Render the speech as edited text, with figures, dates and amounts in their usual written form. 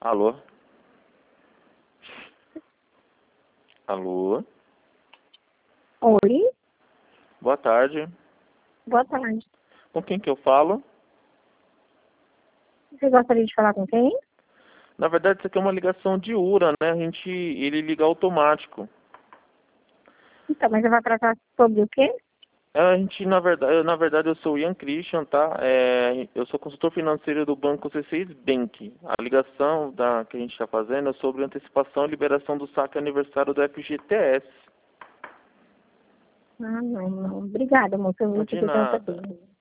Alô? Alô? Oi, Boa tarde. boa tarde. Com quem que eu falo? Você gostaria de falar com quem? Na verdade, isso aqui é uma ligação de URA, né? Ele liga automático. Então, mas você vai tratar sobre o quê? Na verdade, eu sou o Ian Christian, tá? Eu sou consultor financeiro do Banco C6 Bank. A ligação que a gente está fazendo é sobre antecipação e liberação do saque aniversário do FGTS. Ah, não. Obrigada, moça. Eu vou ter De que nada. saber.